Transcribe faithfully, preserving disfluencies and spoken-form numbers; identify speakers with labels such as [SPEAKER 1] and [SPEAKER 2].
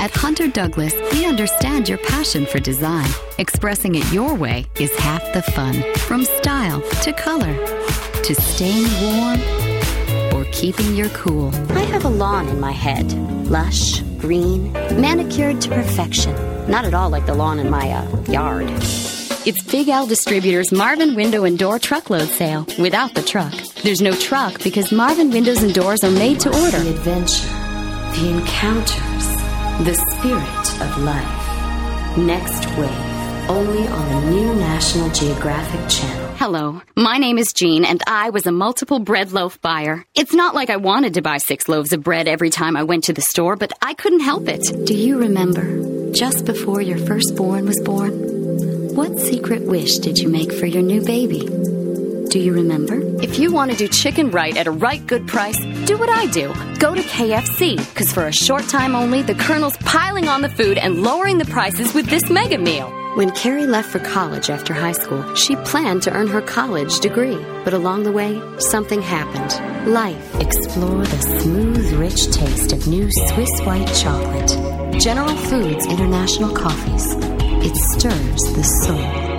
[SPEAKER 1] At Hunter Douglas, we understand your passion for design. Expressing it your way is half the fun. From style to color to staying warm or keeping your cool.
[SPEAKER 2] I have a lawn in my head. Lush, green, manicured to perfection. Not at all like the lawn in my uh, yard. It's Big L Distributors' Marvin Window and Door Truckload Sale without the truck. There's no truck because Marvin Windows and Doors are made to order. The adventure, the encounters, the spirit of life. Next Wave, only on the new National Geographic Channel. Hello, my name is Jean, and I was a multiple bread loaf buyer. It's not like I wanted to buy six loaves of bread every time I went to the store, but I couldn't help it. Do you remember, just before your firstborn was born, what secret wish did you make for your new baby? Do you remember? If you want to do chicken right at a right good price, do what I do. Go to K F C, because for a short time only, the Colonel's piling on the food and lowering the prices with this mega meal. When Carrie left for college after high school, she planned to earn her college degree. But along the way, something happened. Life. Explore the smooth, rich taste of new Swiss white chocolate. General Foods International Coffees. It stirs the soul.